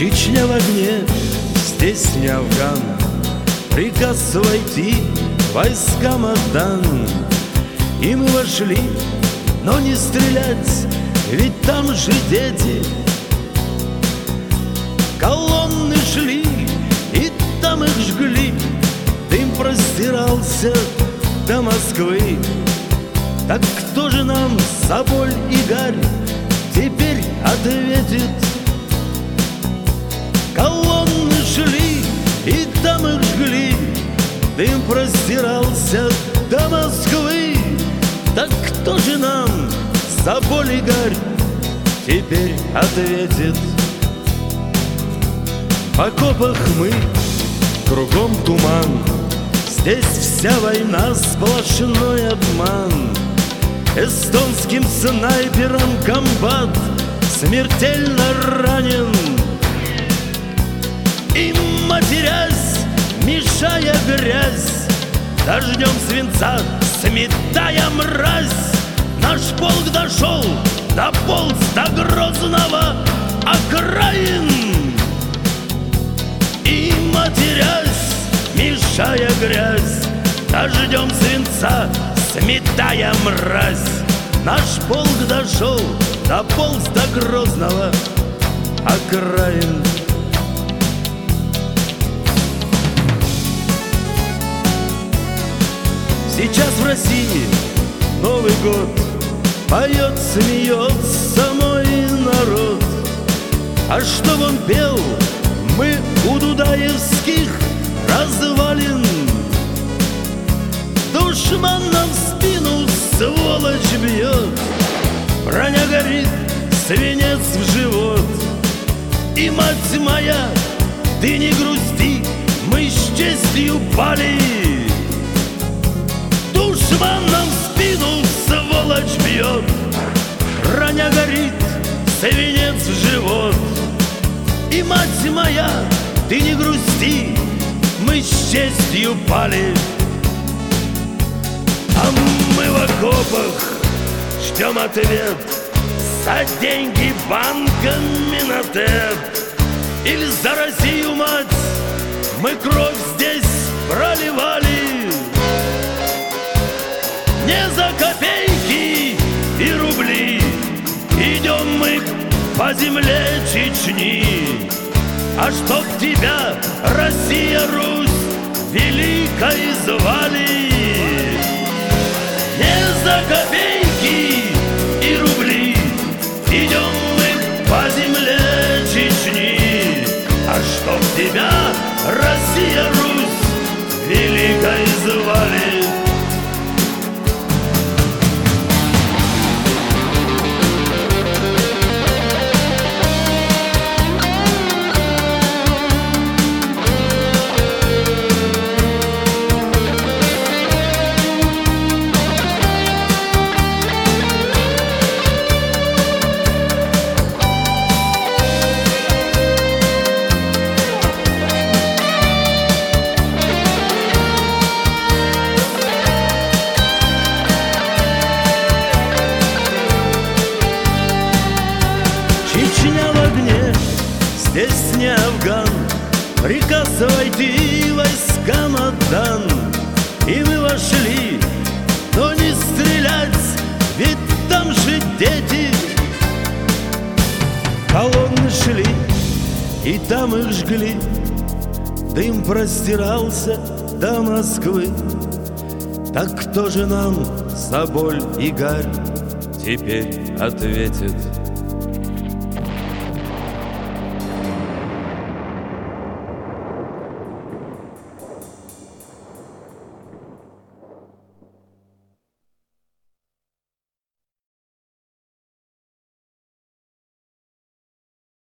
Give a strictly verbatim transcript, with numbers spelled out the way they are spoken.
Чечня в огне, здесь не Афган. Приказ войти, войскам отдан. И мы вошли, но не стрелять, ведь там же дети. Колонны шли, и там их жгли. Дым простирался до Москвы. Так кто же нам, Соболь и Гарь, теперь ответит? Колонны шли, и там их жгли. Дым простирался до Москвы. Так кто же нам, Соболь и Гарь, теперь ответит? В окопах мы, кругом туман. Здесь вся война сплошной обман. Эстонским снайпером комбат смертельно ранен. И, матерясь, мешая грязь, дождем свинца сметая мразь, наш полк дошел, дополз до Грозного окраин. И, матерясь, мешая грязь, дождем свинца сметая мразь, наш полк дошел, дополз до Грозного окраин. Сейчас в России Новый год, поет, смеется мой народ. А что он пел, мы у дудаевских развалин. Душман нам в спину, сволочь, бьет, броня горит, свинец в живот. И, мать моя, ты не грусти, мы с честью пали. Душман нам в спину, сволочь, бьет, броня горит, свинец в живот. И, мать моя, ты не грусти, мы с честью пали. А мы в окопах ждем ответ, за деньги банками на ТЭП. Или за Россию, мать, мы кровь здесь проливали. Не за копейки и рубли идем мы по земле Чечни. А чтоб тебя, Россия, Русь, великой звали. Не за копейки и рубли идем мы по земле Чечни. А чтоб тебя, Россия, Русь, великой звали. Чечня в огне, здесь не Афган. Приказ войти, войскам отдан. И мы вошли, но не стрелять, ведь там же дети. Колонны шли, и там их жгли. Дым простирался до Москвы. Так кто же нам, Соболь и Гарь, теперь ответит?